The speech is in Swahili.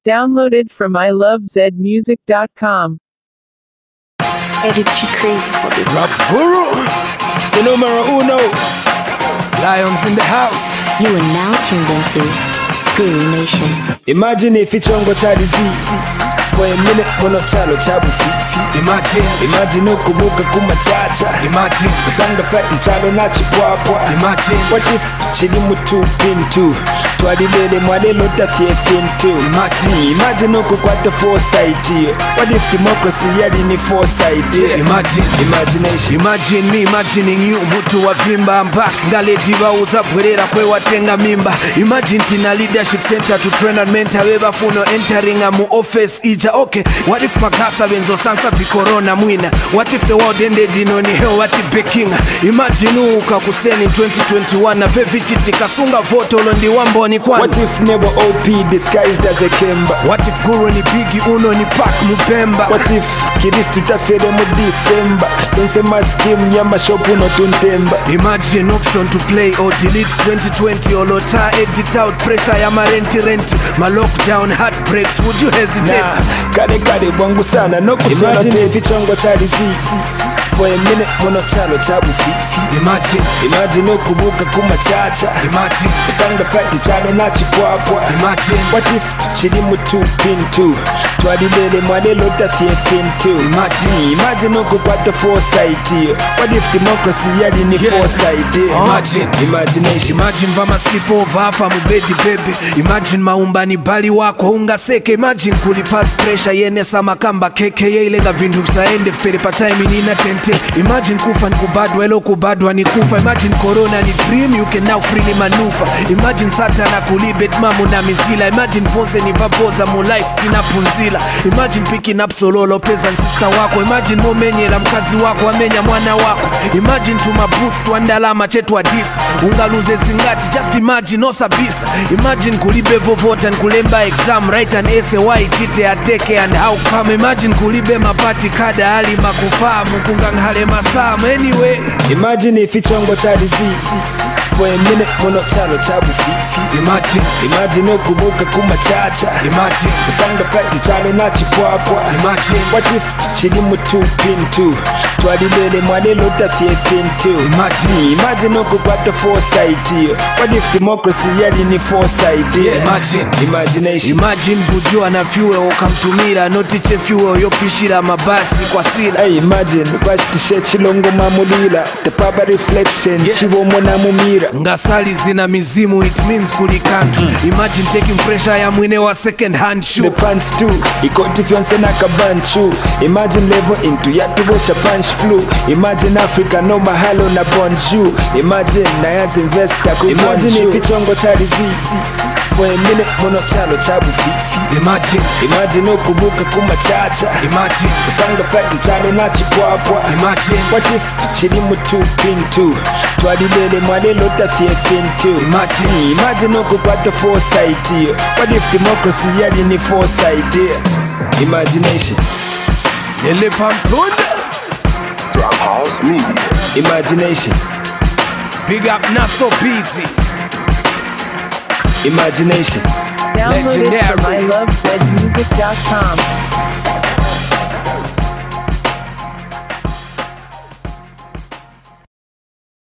Downloaded from ilovezmusic.com. Eddie too crazy for this. Rap Guru, it's the numero uno. Lions in the house. You are now tuned into Guru Nation. Imagine if ichongo cha disease for a minute mono chalo chabu fifi. Imagine ukubuka kumachacha. Kusanga fati chalo na chipwapwa. What if chili mutu pintu twadilele mwalelo tafie fintu. Imagine ukukwata foresight. What if democracy yali ni foresight. Imagination. Imagine me imagining you mutu wa vimba. I'm back ngaletiba uzabwerera kwe watenga mimba. Imagine tina leadership center to train and mentor weba funo entering a mu office ija. Okay, what if magasa benzo sansa vi corona mwina. What if the world ended in oni hell wati bekinga. Imagine uka kuseni 2021 na vevichiti kasunga voto londi wamboni kwana. What if Nebo OP disguised as a Kemba. What if Guru ni bigi uno ni Pac Mubemba. What if Kidis tutafere mu December. Dense maskim nyama shopu no tuntemba. Imagine option to play or delete 2020 olota edit out pressure ya marenti renti. Ma lockdown heartbreaks, would you hesitate? Nah, kare bwangu sana no kusona. Imagine if ichongo cha disease for a minute mono chalo chabu fifi. Imagine ukubuka kumachacha. Kusanga fati chalo na chipwapwa. What if chili mutu pintu twadilele mwalelo tafie fintu. Imagine ukukwata foresight. What if democracy yali ni foresight. Imagination. Imagine vama sleep over hafa mubedi baby. Imagine maumbani bali wako unga seke. Imagine kulipas pressure yene sama kamba keke. Ilenga vindu saende vpere pachai nina tente. Imagine kufa ni kubadwa elo kubadwa ni kufa. Imagine corona ni dream you can now freely maneuver. Imagine satana kulibet mamu na mizila. Imagine vose ni vapoza mu life tina punzila. Imagine picking up sololo pesa sister wako. Imagine momenye la mkazi wako amenya mwana wako. Imagine tuma boost tuandalama chetu wa dis. Ungaluze zingati just imagine osa bisa. Imagine kulibe vovota nkulemba exam write an essay why chite ateke and how come. Imagine kulibe mapati kada hali makufamu kunganghale masamu anyway. Imagine if ichongo cha disease for a minute mono chalo chabu fifi. Imagine ukubuka kumachacha. Kusanga fati chalo na chipwapwa. What if chili mutu pintu twadilele mwalelo tafie fintu. Imagine ukukwata foresight. What if democracy yali ni foresight. Imagination. Imagine bujua na fuel okamtumira notiche fuel yopishira mabasi kwa sila. Hey, imagine bashitishe chilongo mamulila the papa reflection chivo mona mumira. Ngasali zina mizimu it means kulikantu. Imagine taking pressure ya mwine wa second hand shoe. The pants too ikoti fyonse na kabanchu. Imagine level into yatubosha punch flu. Imagine Africa no mahalo na bonjour. Imagine na yazi investor ku. Imagine if ichongo cha disease for a minute mono chalo chabu fifi. Imagine ukubuka kumachacha. Kusanga fati chalo na chipwapwa. What if chili mutu pintu twadilele mwalelo tafie fintu. Imagine ukukwata foresight. What if democracy yali ni foresight. Imagination. Nele Pamplona Drop House Media. Imagination. Big up not so busy. Imagination. Downloaded Legendary. from ilovezmusic.com.